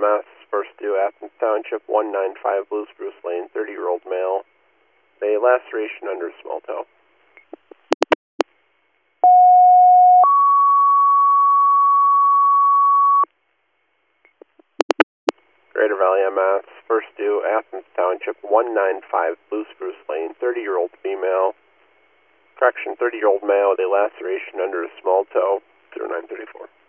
EMS, first due Athens Township, 195 Blue Spruce Lane, 30-year-old male. A laceration under small toe. Greater Valley EMS, first due Athens Township, 195 Blue Spruce Lane, 30-year-old female. Correction, 30-year-old male with a laceration under a small toe, 0934.